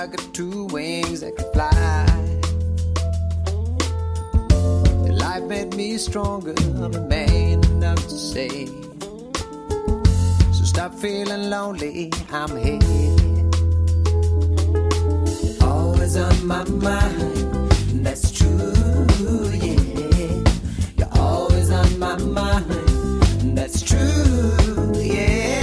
got two wings that can fly. Life made me stronger, I'm a man enough to say. So stop feeling lonely, I'm here. Always on my mind, that's true, yeah. You're always on my mind, that's true, yeah.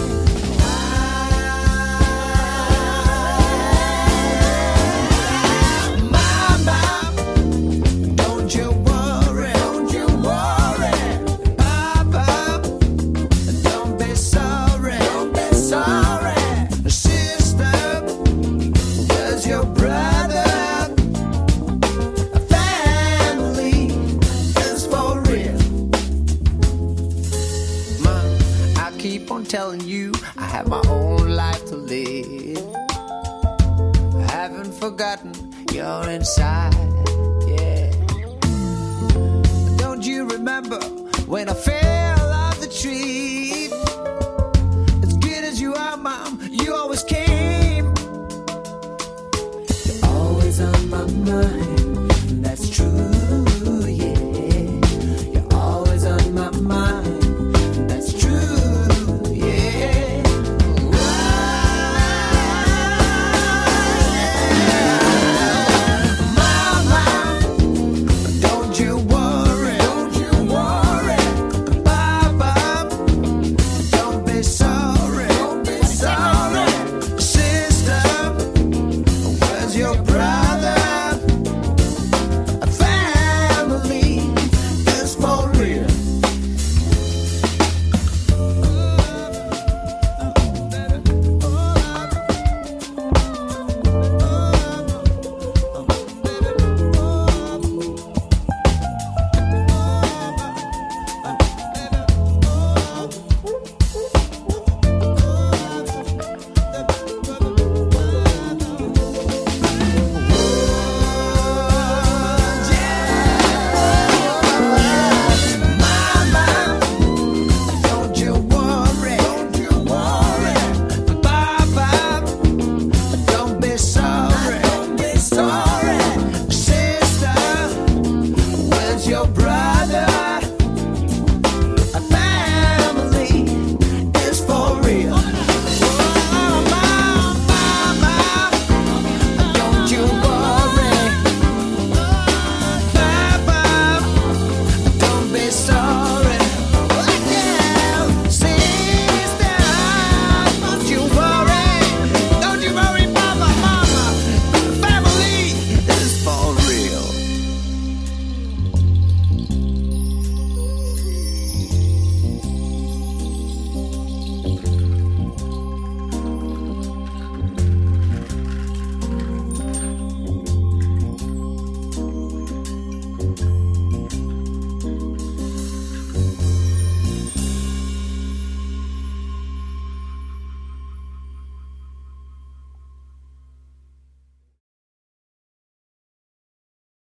Telling you I have my own life to live. I haven't forgotten you're inside, yeah. Don't you remember when I fell off the tree?